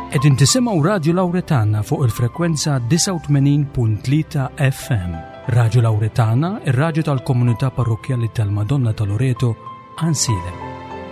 Qegħdin tisimgħu Radio Lawretana fuq il-frekwenza 89.3 FM. Radio Lawretana, ir-radju tal-Komunità Parrokjali tal-Madonna ta' Loreto, Ansilem.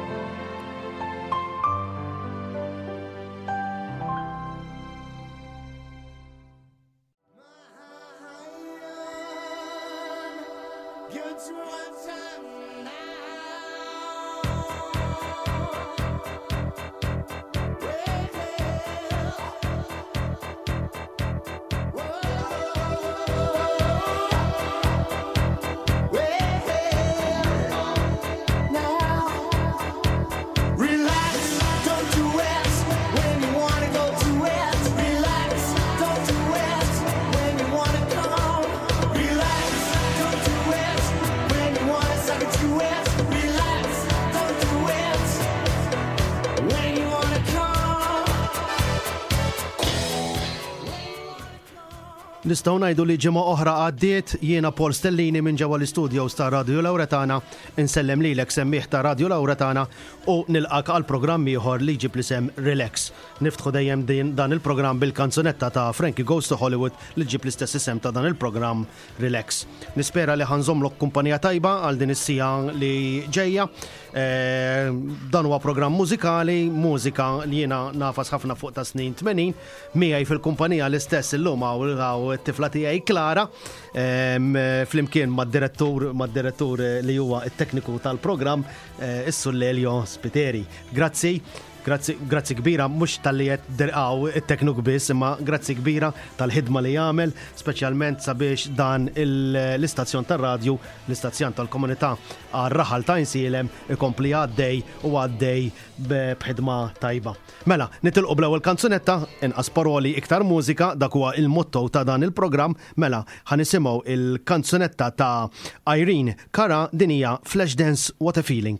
Nistgħu ngħidu li ġimgħa oħra għaddiet jiena Paul Stellini minn ġewwa l-istudios ta' Radio Lawretana insellem lilek semmieħ ta' Radio Lawretana u nilqak għal programm ieħor li jġib l-isem Relax. Niftħu dejjem dan il-programm bil-kanzunetta ta' Frankie Goes to Hollywood li ġib l-istess isem ta' dan il-programm Relax. Nispera li ħanżomlok kumpanija tajba għal din is-sija li ġejja. Dan huwa programm mużikali, mużika li jiena nafas ħafna fuq ta' snin 80, miegħi fil-kumpanija l-istess illum hawn it-tifla tiegħi Klara, flimkien mad-direttur li huwa it-tekniku tal-programm, is-Sur Lelio Spiteri. Grazzi kbira, mhux tal-li qed derqaw it-tekniku biss, imma grazzi kbira tal-ħidma li jagħmel, speċjalment sabiex dan l-istazzjon tar-radju, l-istazzjon tal-komunità għar-raħal ta' Insielem ikompli għaddej b'ħidma tajba. Mela, nitilqu bl-ewwel kanzunetta, inqas paroli iktar mużika, dak huwa il-motto ta' dan il-programm. Mela, ħanisimgħu il-kanzunetta ta' Irene Cara din hija Flashdance What a Feeling.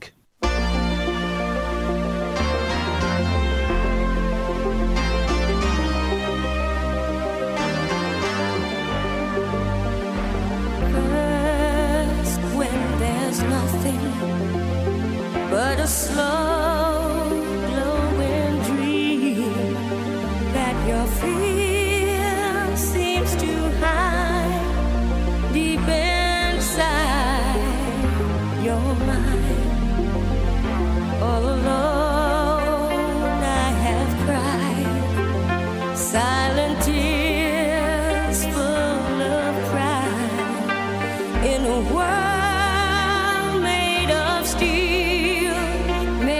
But a slow, glowing dream that your fear seems to hide deep inside your mind. All alone I have cried silent tears full of pride in a world made of steel.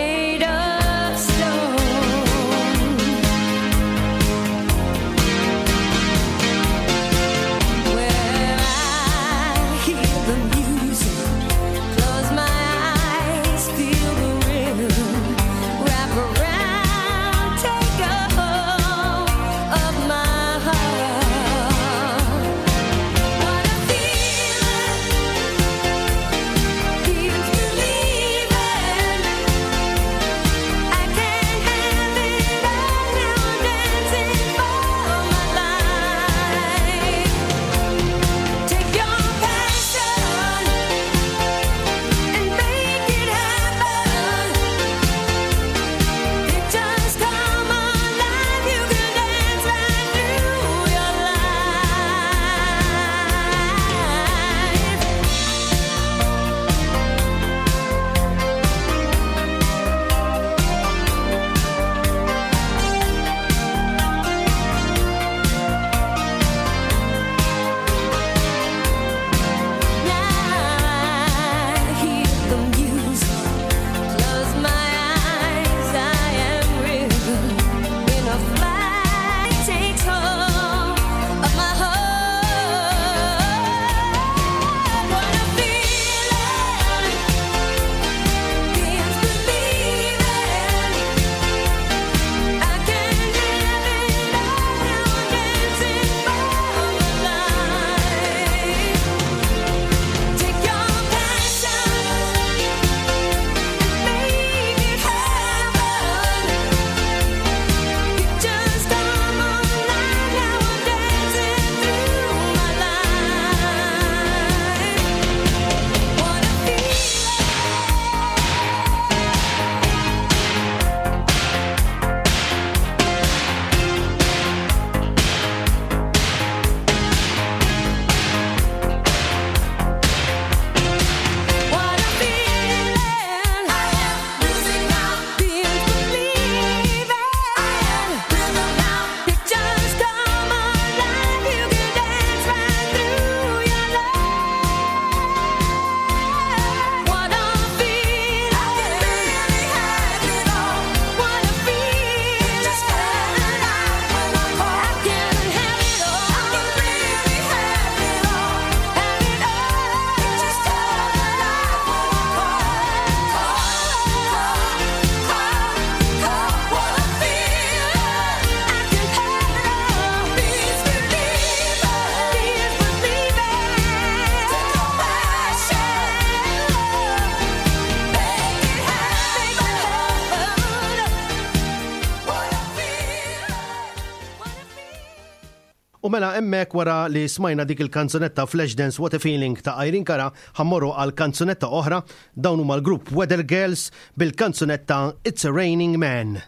U mela emmek wara li smajna dik il-kanzunetta Flashdance What a Feeling ta' Irene Cara ħammorru għal kanzunetta oħra dawn huma l-grupp Weather Girls bil-kanzunetta It's a Raining Man.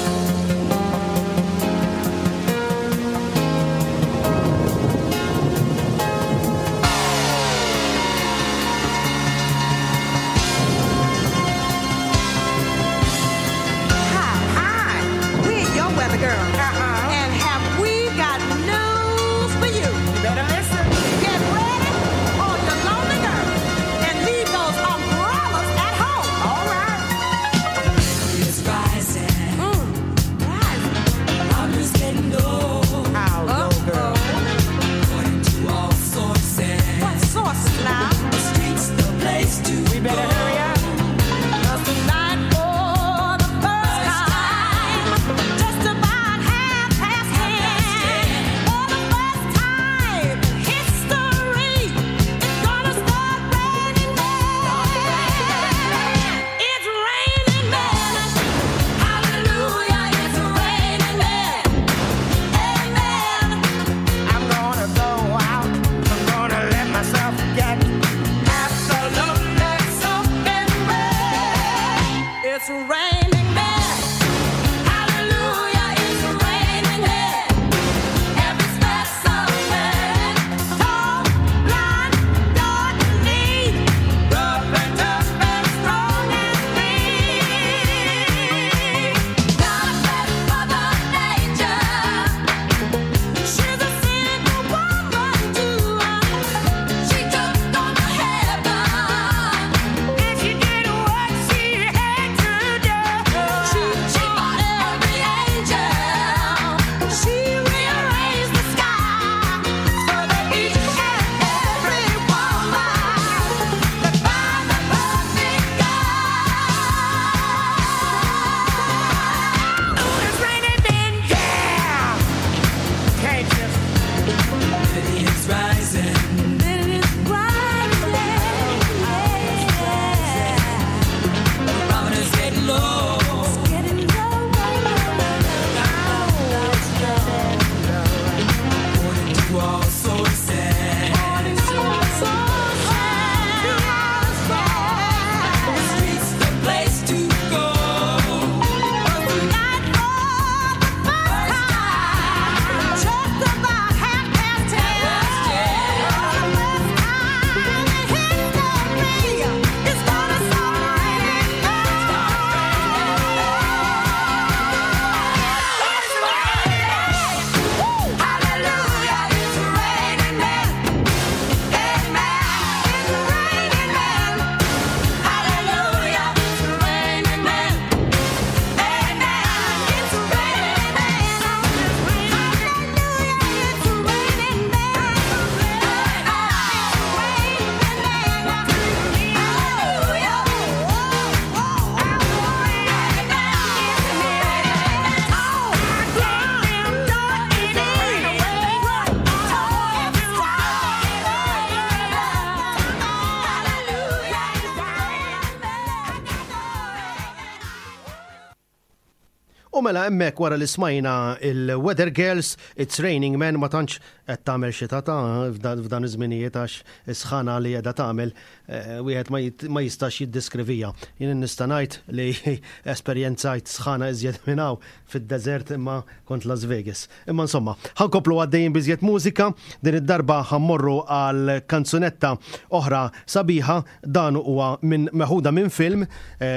U mela hemmhekk wara li smajna il-Weather Girls, It's Raining Men ma tantx qed tagħmel xita ta' f'dan iż-żminijiet għax is-sħana li qiegħda tagħmel wieħed ma jistax jiddeskrivija. Jien nista' ngħid li esperjenzajt sħana iżjed minn hawn fid-deżert imma kont Las Vegas. Imma insomma, ħankomplu għaddejjin biżjed mużika, din id-darba ħammorru għal kanzunetta oħra sabiħa, dan huwa meħuda minn film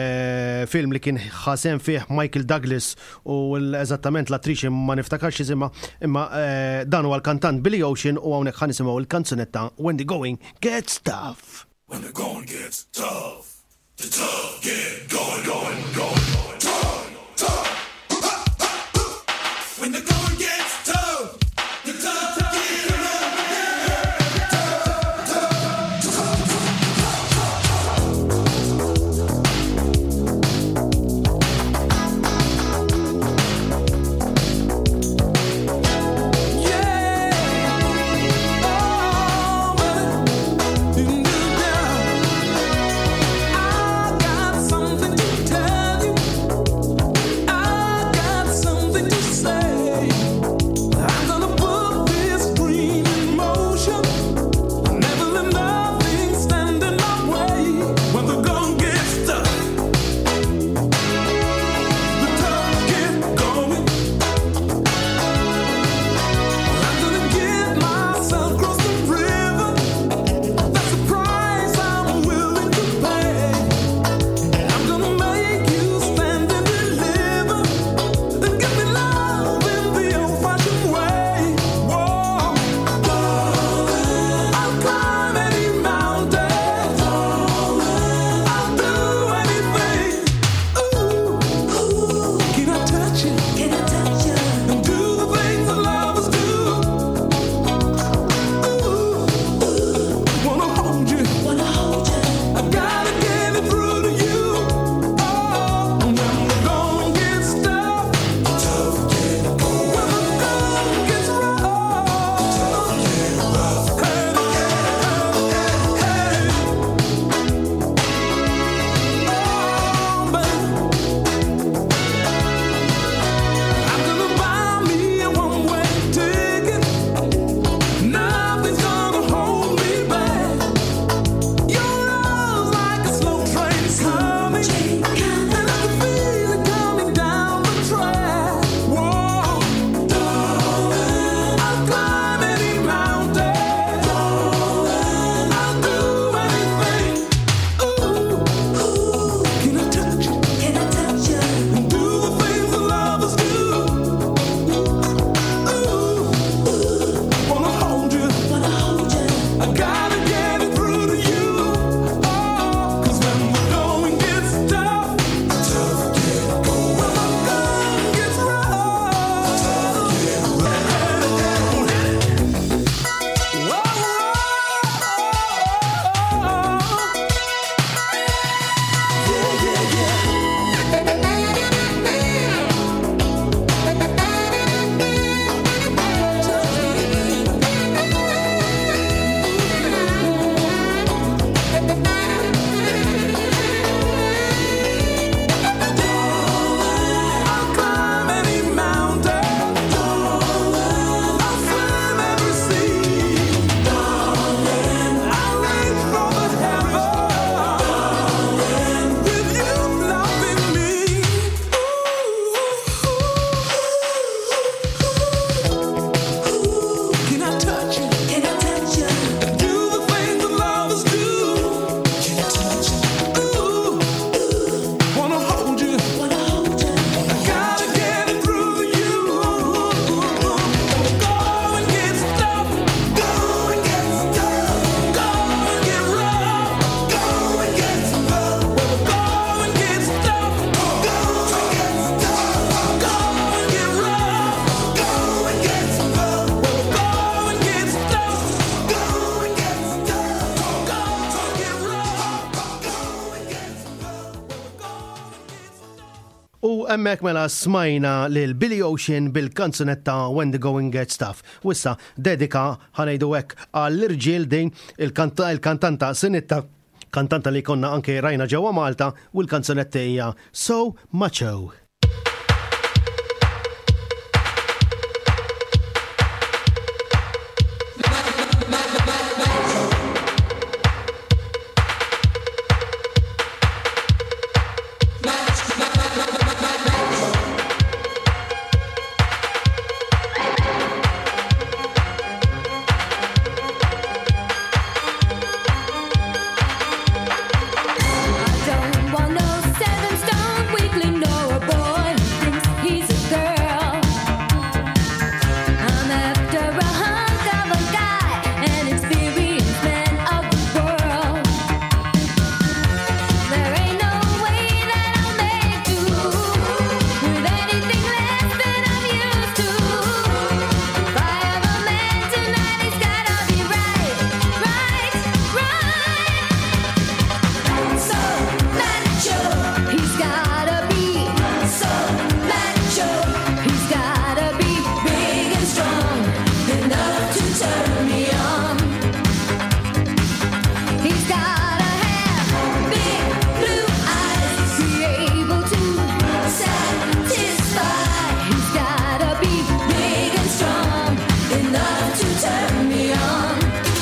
li kien ħasem fih Michael Douglas u eżattament l-attriċi ma niftakarx isimha, imma dan huwa l-kantant Billy Ocean u hawnhekk ħanisimgħu il-kanzunetta When the Going Gets Tough. When the going gets tough, the tough get going, tough, tough. When the going gets tough, the tough get something to U emmek mela smajna lil Billy Ocean bil-kanzunetta When the Going Gets Tough. Wissa dedika ħanajdu hekk għall-irġiel din il-kantanta Sinitta, kantanta li konna anke rajna ġewwa Malta, u l-kanzunetta hija So Macho. Don't want no 7-stone weakling, no a boy thinks he's a girl. I'm after a hunk of a guy, an experienced man of the world. There ain't no way that I'll make do with anything less than I'm used to. If I have a man tonight, he's gotta be right. So macho, he's gotta be so macho. He's gotta be big and strong, enough to turn me on. He's gotta have big blue eyes, be able to satisfy. He's gotta be big and strong, enough to turn me on.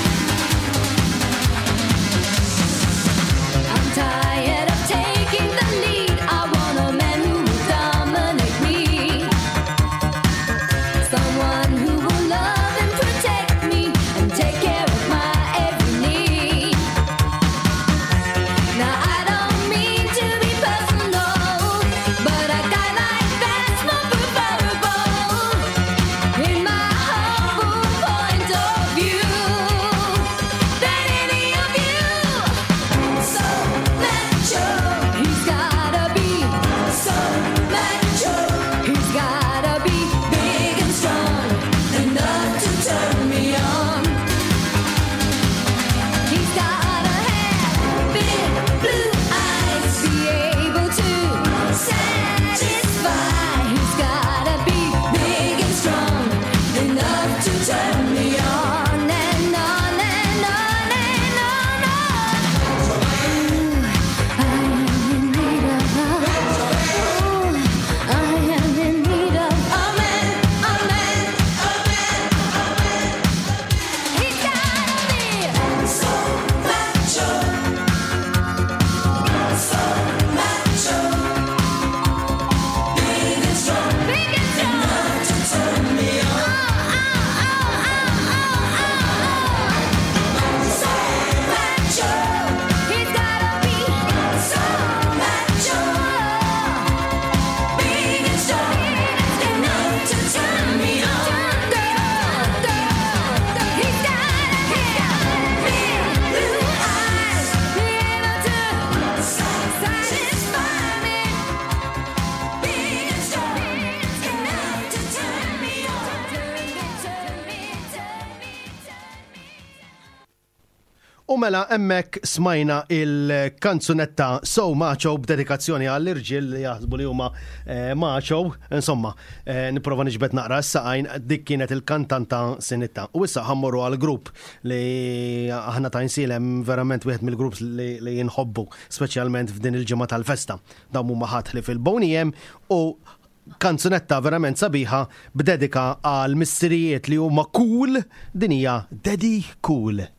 I'm tired of taking the lead. I want a man who will dominate me. Someone who will love and protect me and take care of my every need. Now I don't mean to be personal, but a guy like that's more preferable in my humble point of view than any of you. So macho, he's gotta be so macho. He's gotta be big and strong, enough to turn me on. He's gotta have big blue eyes, be able to satisfy. He's gotta be big and strong, enough to turn me on and on and on and on. I am in need of a man, a man, a man, a man. He's gotta be so macho, so macho, big and strong, enough to turn me on. So macho, he's gotta be so macho, big and strong, enough to turn me on. He's gotta have big blue eyes, be able to satisfy me. Big and strong, enough to turn me on. Turn me. U mela emmek smajna il-kanzunetta So Macho b'dedikazzjoni għall-irġiel li jaħsbu li huma macho, insomma, niprofa niġbed naqra s-saqajn, dik kienet il-kantanta Sinitta. U issa ħammorru għal-grupp li aħna ta' nsilem verament wieħed mill-grupps li jinħobbu, speċjalment f'din il-ġimgħa tal-festa. Dawn huma ħatli fil-Boniem u kanzunetta verament sabiħa b'dedika għal missirijiet li huma cool, din hija Daddy Cool.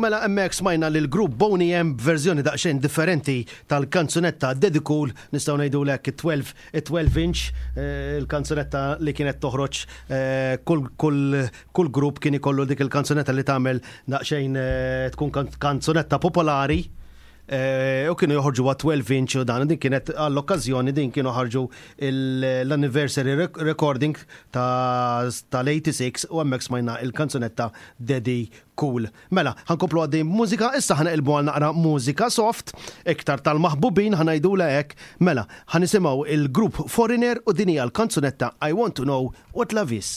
mela emmek smajna li l-grupp Boney M verżjoni daqsxejn differenti tal-kanzunetta Dedicul, nistgħu ngħidulek 12 inch, il-kanzunetta li kienet toħroġ kull grupp kien ikollu dik il-kanzunetta li tagħmel daqsxejn tkun kanzunetta popolari. U kienu joħorġu 12 inch u dan, din kienet għall-okkazjoni din kienu ħarġu l-anniversary recording tal-86 u għemmek smajna il-kanzunetta Dedicul. Mela, ħankoplu għaddi mużika, issa ħanqilbu għal naqra mużika soft, iktar tal-maħbubin ħanajdu lek, mela, ħanisimaw il-grupp Foreigner u dinija l-kanzunetta I Want to Know What Love Is.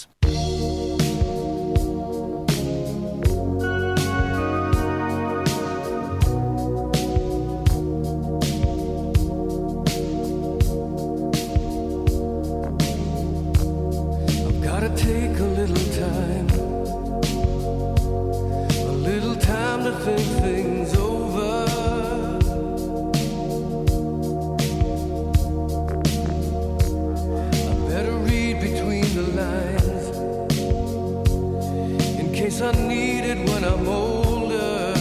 Take a little time to think things over. I better read between the lines in case I need it when I'm older.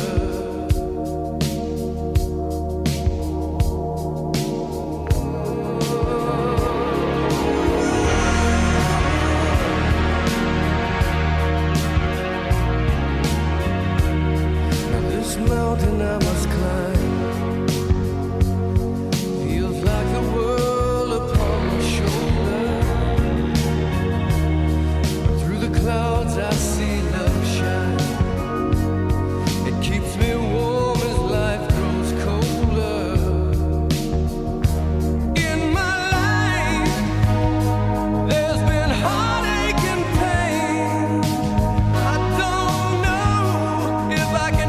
Mountain I must climb feels like the world upon my shoulder. Through the clouds I see love shine. It keeps me warm as life grows colder. In my life there's been heartache and pain. I don't know if I can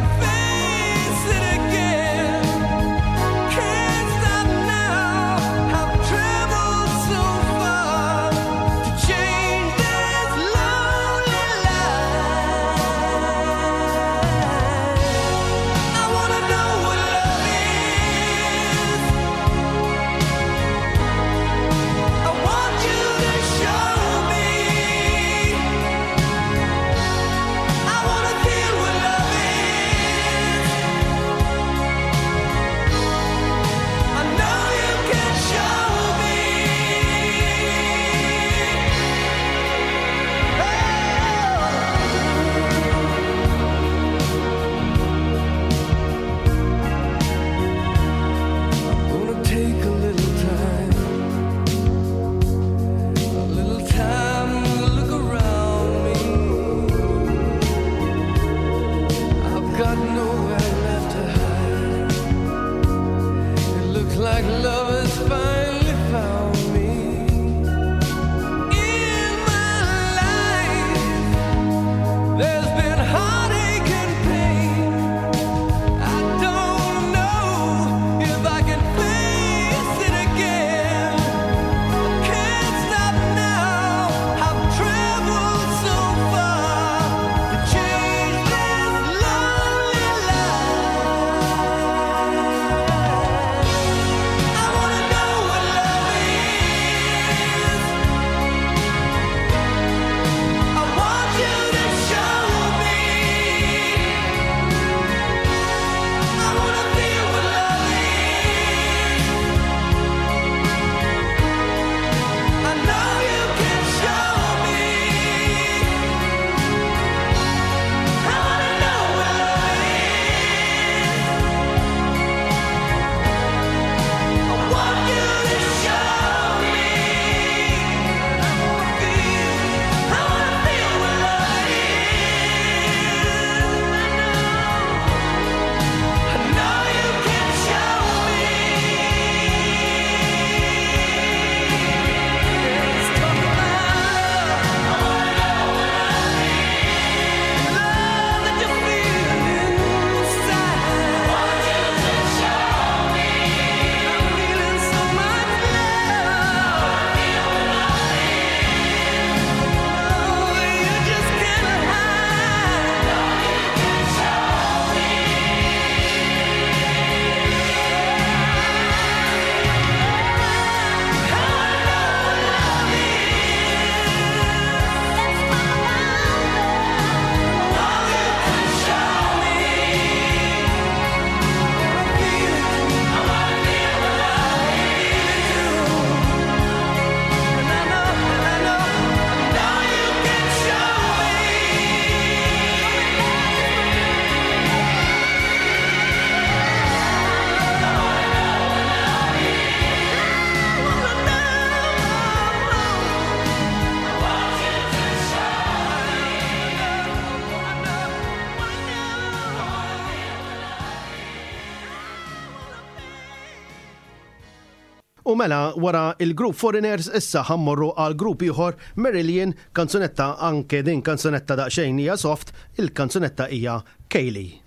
U mela wara il-grupp Foreigners issa ħammorru għal grupp ieħor Marillion, kanzunetta anke din kanzunetta daqsxejn hija soft, il-kanzunetta hija Kaylee.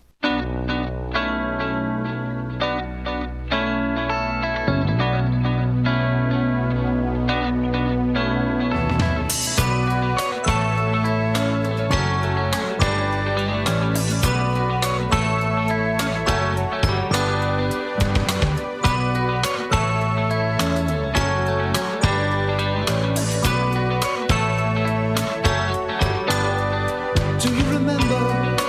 Do you remember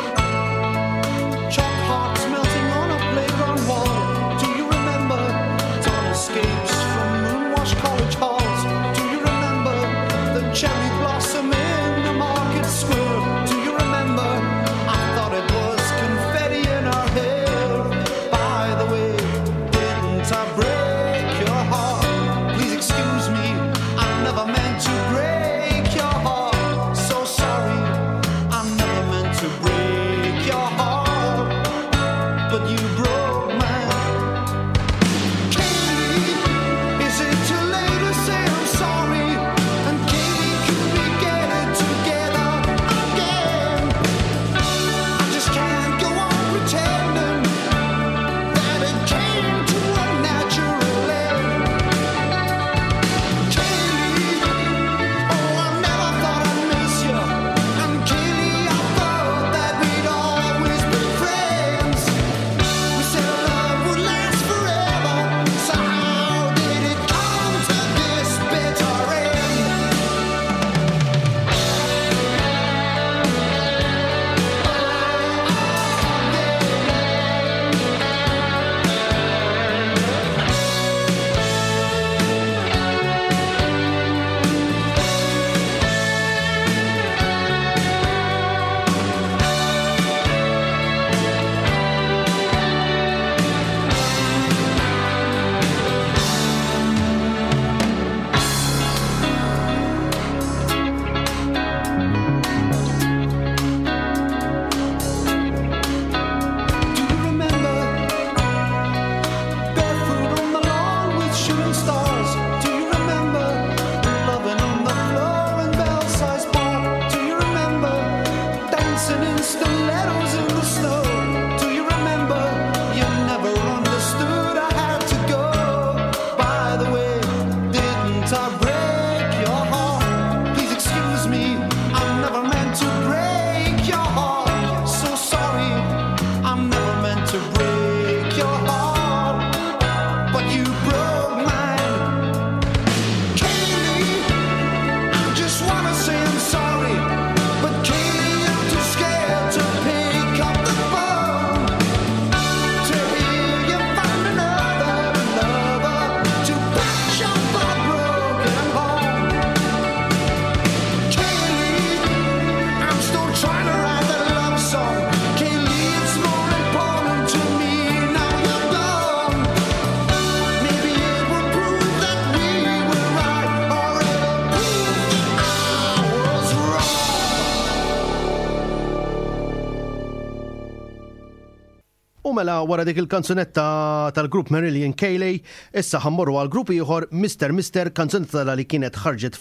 U mela wara dik il-kanzunetta tal-grupp Marillion Kaylee, issa ħammorru għal grupp ieħor Mr. kanzunetta li kienet ħarġet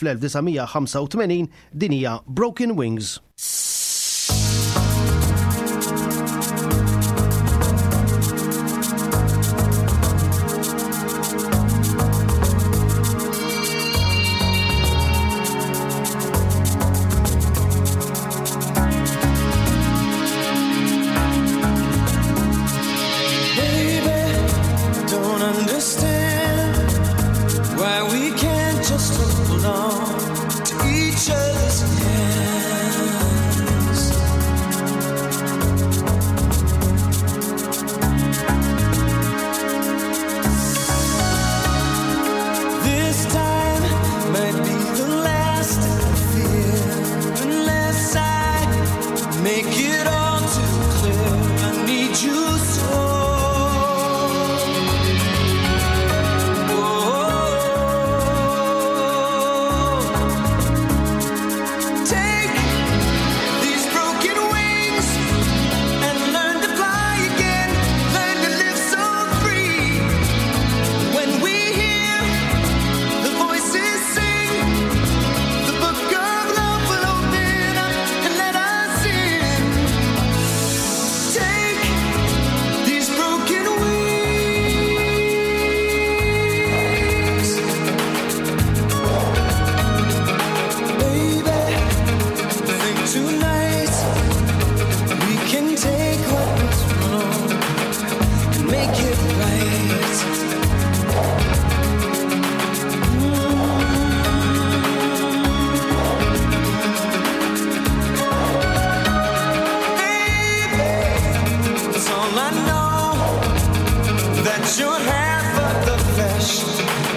fl-1985 din hija Broken Wings. Hold on to each other's hand.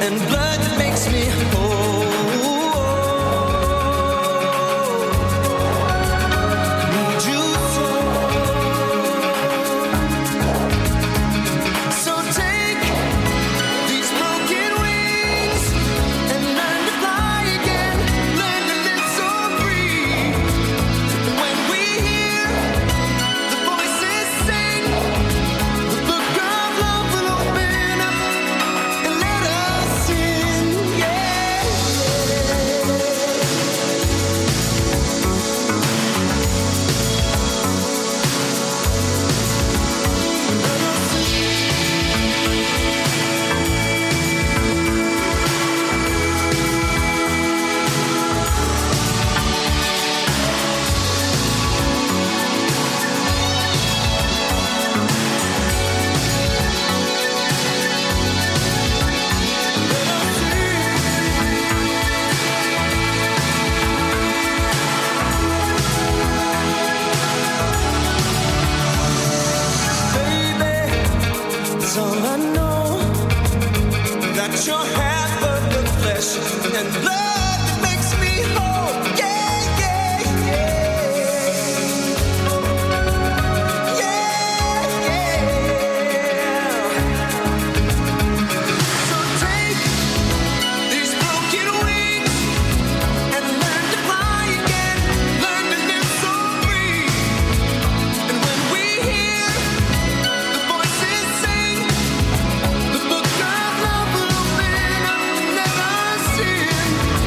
and blood that makes me whole. Need you so. So take these broken wings and learn to fly again. Learn to live so free. And when we hear the voices sing, the book of love will open up and let us in. Yeah. Baby, it's all I know. That your hands burn the flesh and blood that makes me whole. Yeah, yeah, yeah. Yeah, yeah. So take these broken wings and learn to fly again. Learn to live so free. And when we hear the voices sing, the book of love will open up and let us in.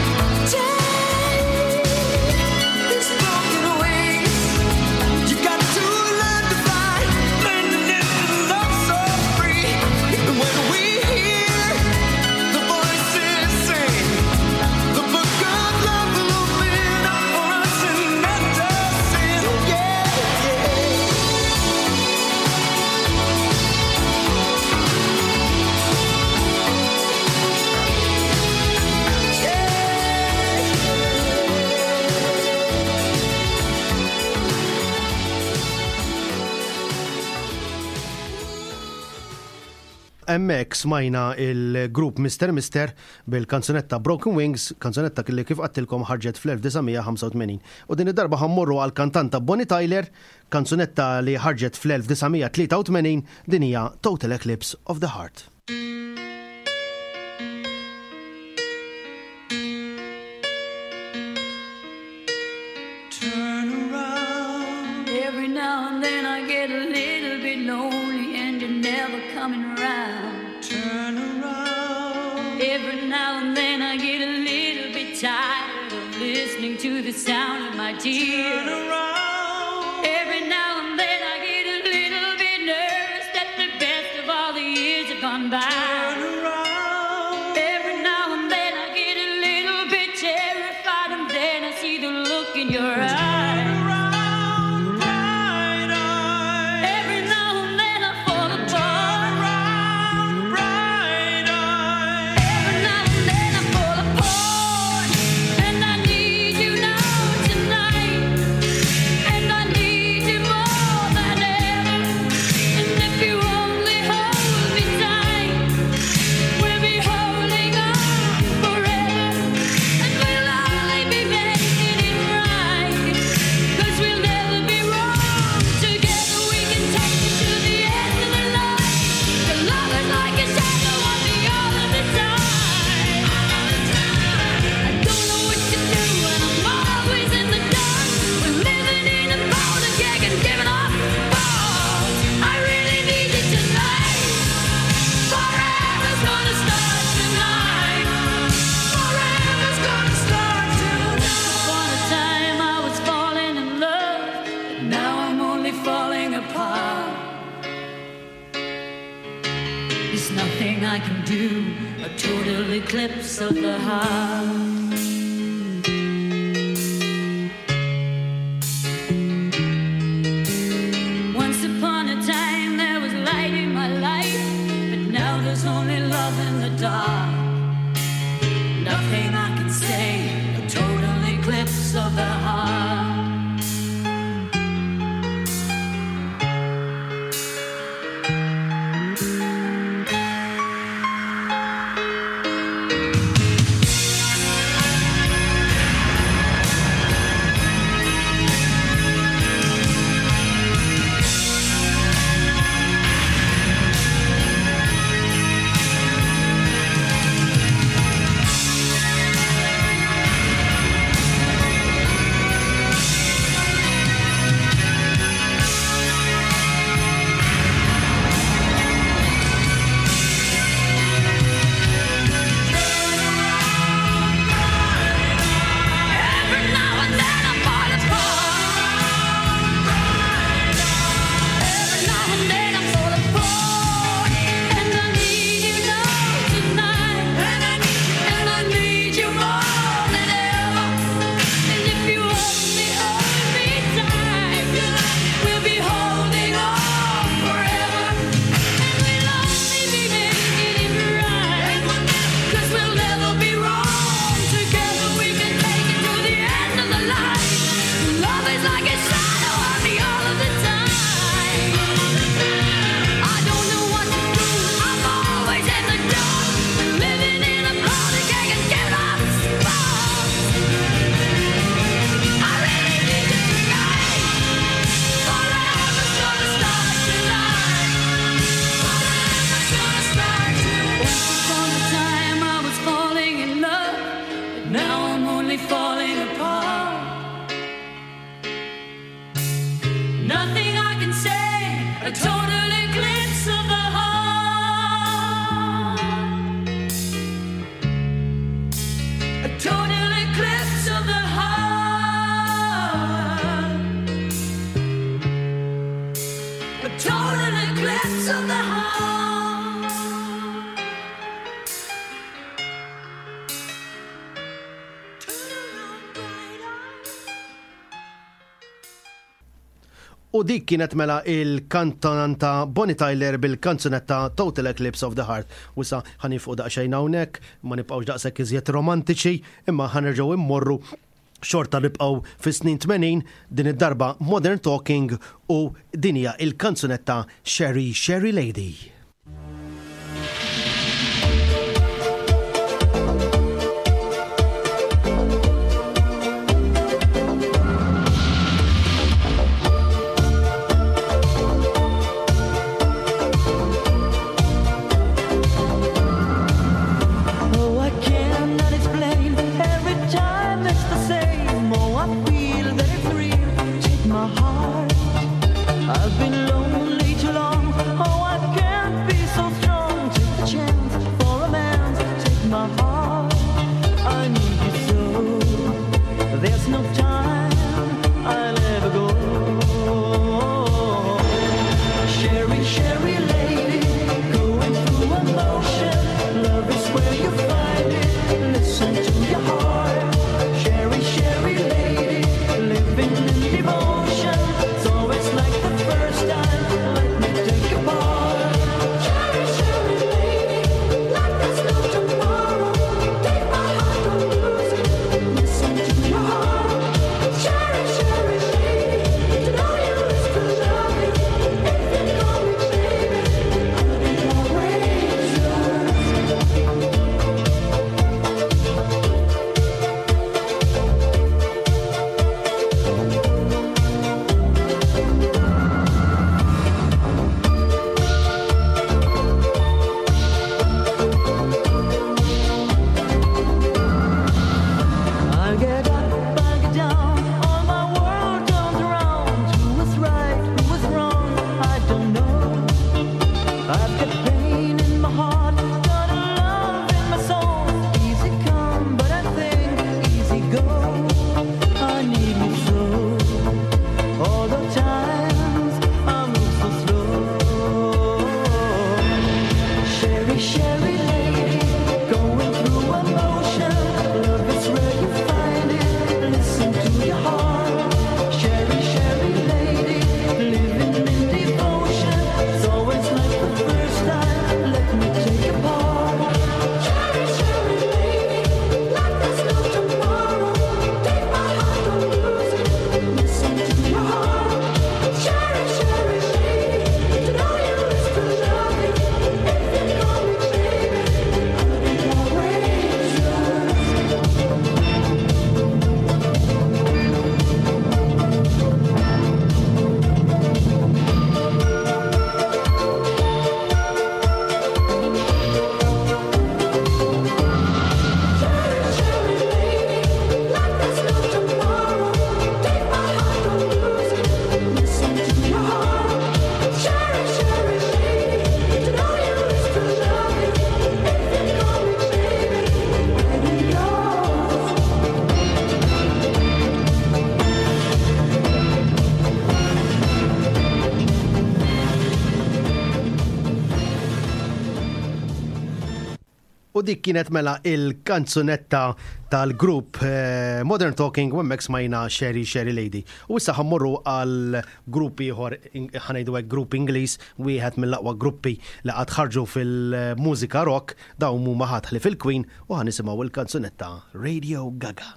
Take these broken wings. You got to learn to fly, learn to live and love so free. And when we hear the voices sing, the book of love will open up for us and let us in. Yeah, Emmek smajna il-grupp Mr. Mister bil-kanzunetta Broken Wings, kanzunetta kelli kif għattilkom ħarġet fl-1985. U din id-darba ħammurru għal-kantanta Bonnie Tyler, kanzunetta li ħarġet fl-1983 din hija Total Eclipse of the Heart. Every now and then I get a little bit lonely and you're never coming around. turn around. Every now and then I get a little bit tired of listening to the sound of my Turn tears. around. Every now and then I get a little bit nervous that the best of all the years have gone by. Turn around. Every now and then I get a little bit terrified and then I see the look in your eyes. Around, bright eyes. Every now and then I fall apart. Around, bright eyes. Every now and then I fall apart. And I need you now tonight. And I need you more than ever. And if you only hold me tight, we'll be holding on forever. And we'll only be making it right. 'Cause we'll never be wrong. Together we can take it to the end of the line. The love is like a shadow on the other side. I don't know what to do and I'm always in the dark. We're living in a powder keg and giving up balls. I really need you tonight. Forever's gonna start tonight. Forever's gonna start tonight. Upon a time I was falling in love, but now I'm only falling apart. There's nothing I can do, a total eclipse of the heart. Once upon a time there was light in my life, but now there's only love in the dark. Nothing I can say, a total eclipse of the heart. U dik kienet mela il-kantonanta Bonnie Tyler bil-kanzunetta Total Eclipse of the Heart. U sa ħanifqu daqsxejn hawnhekk, ma nibqgħux daqshekk iżjed romantiċi, imma ħanerġgħu immorru xorta nibqgħu fis-snin 80 din id-darba Modern Talking u dinja il-kanzunetta Sherry Sherry Lady. Oh, I cannot explain. Every time it's the same. Oh, I feel that it's real. Take my heart. I've been lonely too long. Oh, I can't be so strong. Take the chance for a man. Take my heart. I need you so. There's no time. I'll ever go. Sherry, Sherry lady, going through emotion. Love is where you find it. Listen to your heart. Sherry, Sherry lady, living in devotion. It's always like the first time. Let me take a part. Sherry, Sherry lady, like there's no tomorrow. Take my heart, don't lose it. Listen to your heart. Sherry, Sherry lady, to know you is to love you. If you call me baby, I'll be always yours. I get up, I get down, all my world turns around. Who was right, who was wrong, I don't know. I've got pain in my heart, got a love in my soul. Easy come, but I think easy go. I need you so. All the times I move so slow. Sherry, Sherry lady, going through emotion. Love is where you find it. Listen to your heart. Sherry, Sherry lady, living in devotion. It's always like the first time. Let me take a part. Sherry, Sherry lady, like there's no tomorrow. Take my heart, don't lose it. Listen to your heart. Sherry, Sherry lady, to know you is to love you. If you call me baby, I'll be always yours. Sherry, Sherry lady, like there's no tomorrow. Take my heart, don't lose it. Listen to your heart. Sherry, Sherry lady, to know you is to love you. If you call me baby, I'll be yours. U dik kienet mela il-kanzunetta tal-grupp Modern Talking u hemmhekk smajna Sherry Sherry Lady. U issa ħammorru għal gruppi ieħor ħanejdu hekk grupp Ingliż, wieħed mill-aqwa gruppi li qatt ħarġu fil-mużika rock dawn huma ħadħli fil-Queen u ħanisimgħu il-kanzunetta Radio Gaga.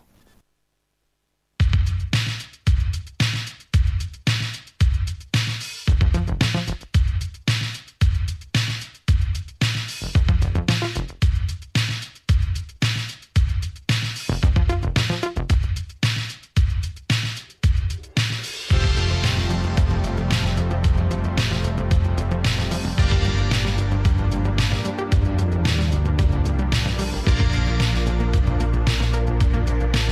Sherry,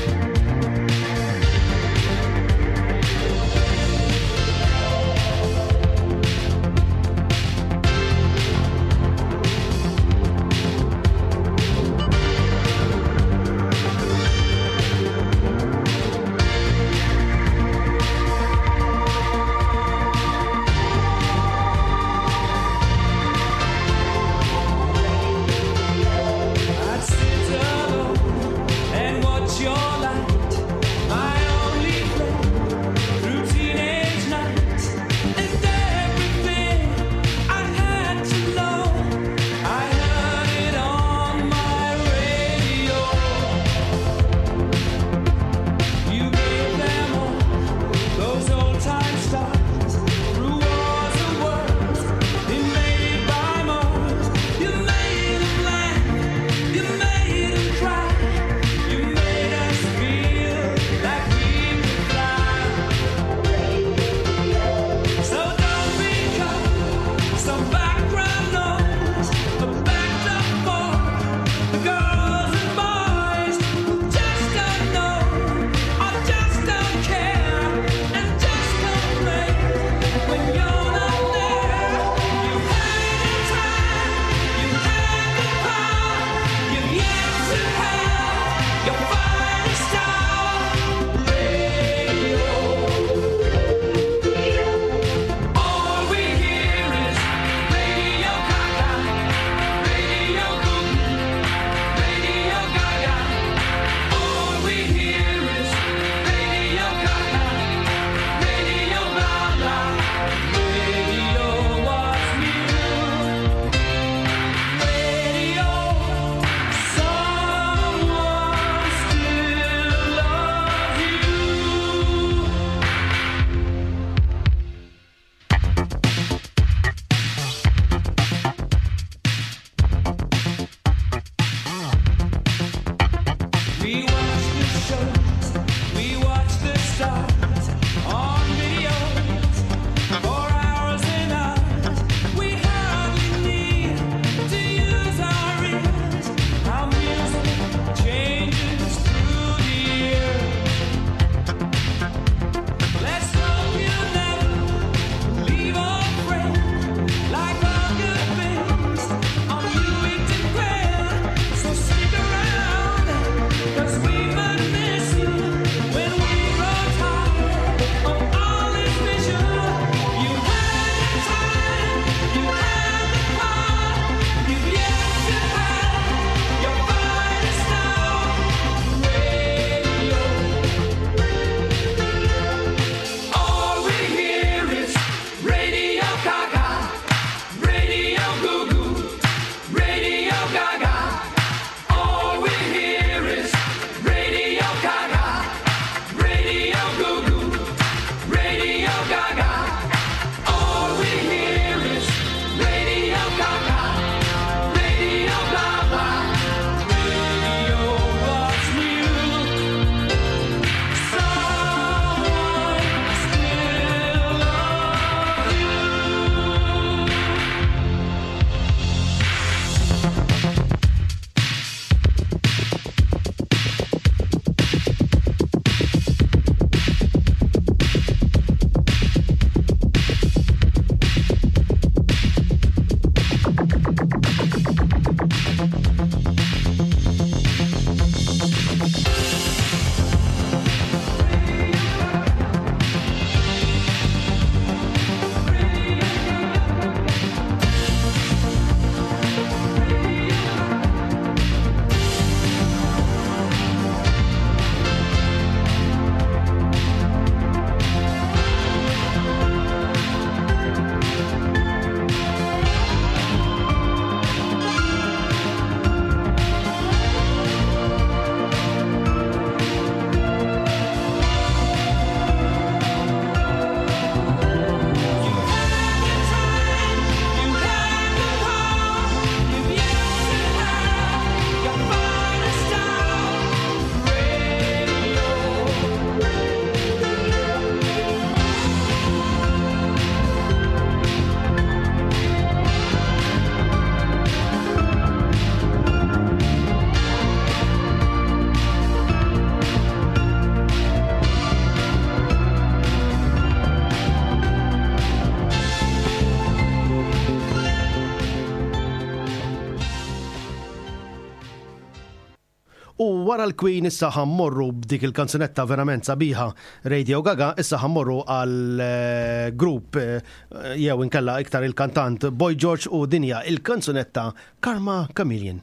U wara l-Queen issa ħammorru b'dik il-kanzunetta verament sabiħa Radio Gaga, issa ħammorru għal grupp jew inkella iktar il-kantant Boy George u dinja il-kanzunetta Karma Chameleon.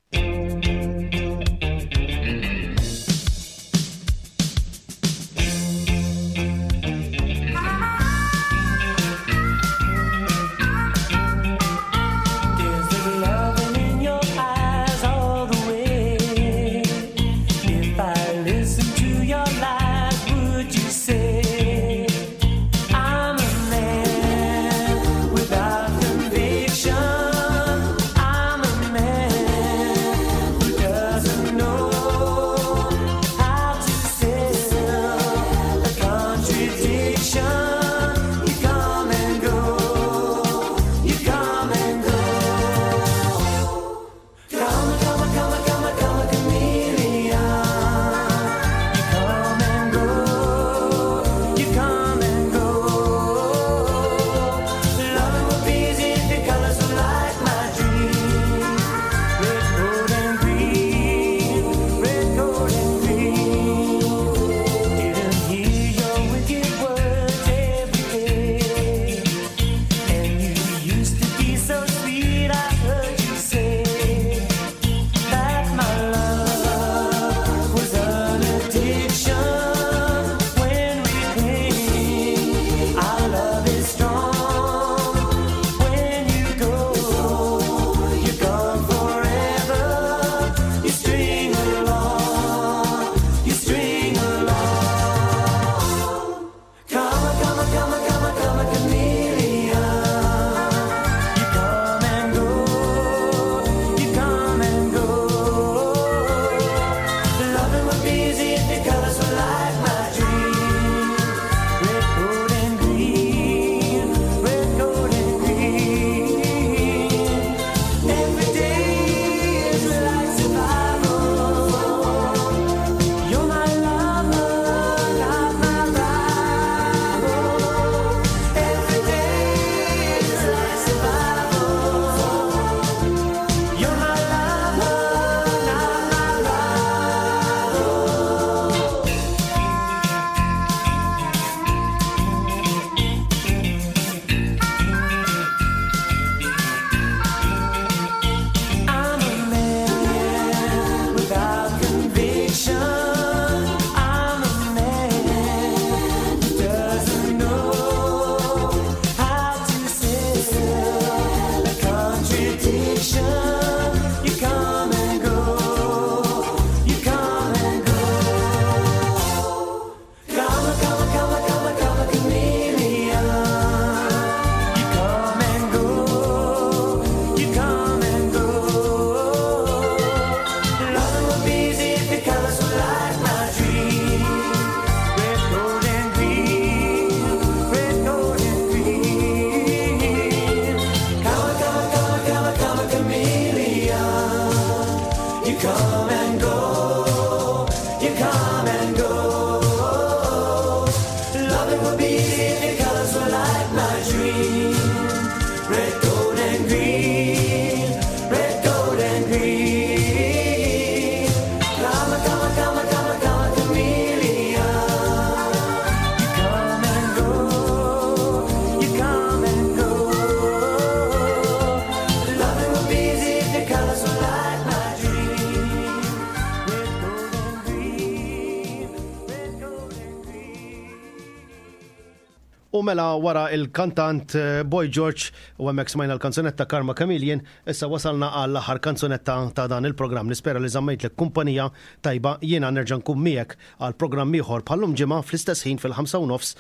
U mela wara il-kantant Boy George u hemmhekk smajna l-kanzunetta Karma Chameleon, issa wasalna għall-aħħar kanzunetta ta' dan il-programm. Nispera li żammejtlek kumpanija tajba, jiena nerġa' nkun miegħek għal programm ieħor bħallum ġimgħa fl-istess ħin fil-5:30.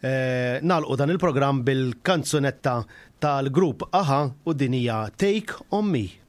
Nagħlqu dan il-programm bil-kanzunetta tal-grupp Aha u din hija Take On Me.